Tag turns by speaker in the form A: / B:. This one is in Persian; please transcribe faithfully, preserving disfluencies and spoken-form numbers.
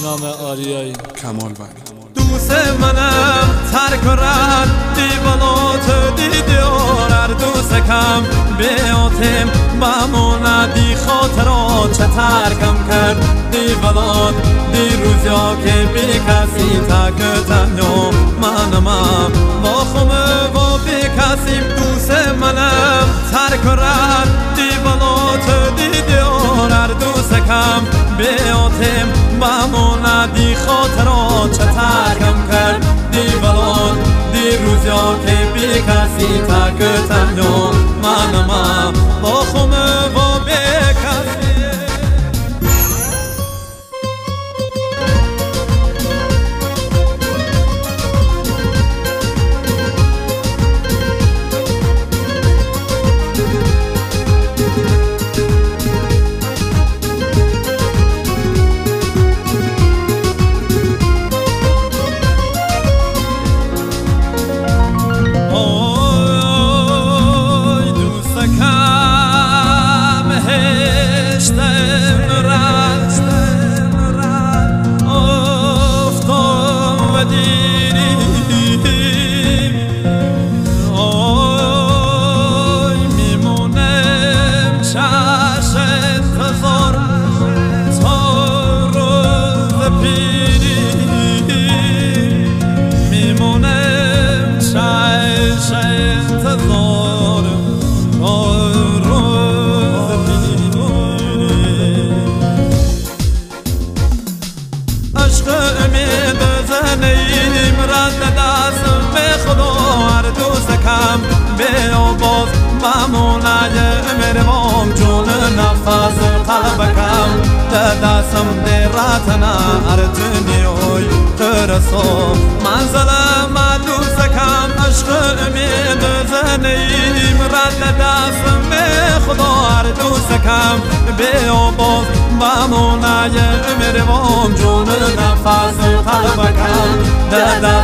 A: نام آریایی
B: کمال ولی
C: دوست منم ترک و رد دیوانات دیدیار دوست کم بیاتیم بمونه دی خاطرات چه ترکم کرد دیوانات دی روزیا که بی کسی تک تنیا منم با خومه و بی کسی دوست منم ترک و رد دیوانات دیدیار دوست کم بیاتیم بمونه دی خاطرات چه ترکم کرد دیوانات دی روزیا که بی کسی تک تنیا منم با خومه و بی کسی بیاباز بمونه امروام جون نفس قلبکم دستم دیرتنا ارتنیوی ترسو منزلم دوستکم عشق امید زنیم رد دستم خدا دوستکم بیاباز بمونه امروام جون نفس قلبکم